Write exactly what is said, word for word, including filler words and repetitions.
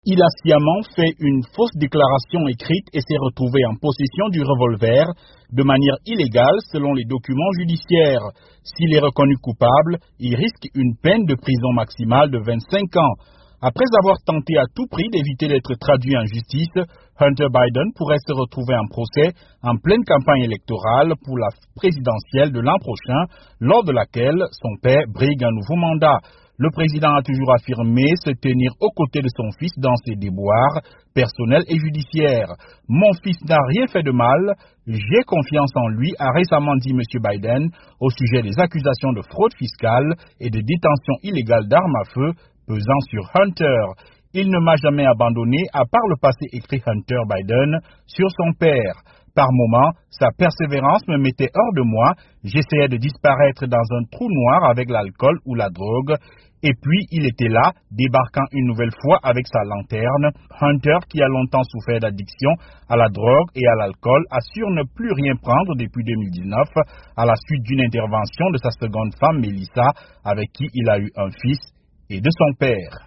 Il a sciemment fait une fausse déclaration écrite et s'est retrouvé en possession du revolver de manière illégale selon les documents judiciaires. S'il est reconnu coupable, il risque une peine de prison maximale de vingt-cinq ans. Après avoir tenté à tout prix d'éviter d'être traduit en justice, Hunter Biden pourrait se retrouver en procès en pleine campagne électorale pour la présidentielle de l'an prochain, lors de laquelle son père brigue un nouveau mandat. Le président a toujours affirmé se tenir aux côtés de son fils dans ses déboires personnels et judiciaires. « Mon fils n'a rien fait de mal, j'ai confiance en lui », a récemment dit M. Biden au sujet des accusations de fraude fiscale et de détention illégale d'armes à feu pesant sur Hunter. « Il ne m'a jamais abandonné, à part le passé, écrit Hunter Biden sur son père. Par moments, sa persévérance me mettait hors de moi, j'essayais de disparaître dans un trou noir avec l'alcool ou la drogue, et puis il était là, débarquant une nouvelle fois avec sa lanterne. » Hunter, qui a longtemps souffert d'addiction à la drogue et à l'alcool, assure ne plus rien prendre depuis deux mille dix-neuf, à la suite d'une intervention de sa seconde femme, Melissa, avec qui il a eu un fils, et de son père.